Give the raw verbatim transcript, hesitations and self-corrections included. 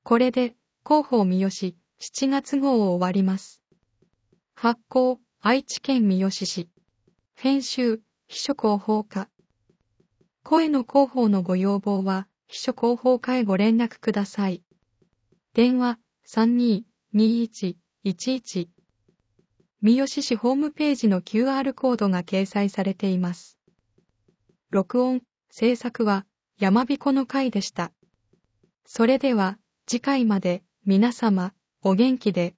これで、広報三好しちがつ号を終わります。発行、愛知県三好市。編集、秘書広報課。声の広報のご要望は、秘書広報課へご連絡ください。電話、さんにーにーいちいちいち。三好市ホームページの キューアール コードが掲載されています。録音、制作は、山彦の会でした。それでは、次回まで、皆様、お元気で。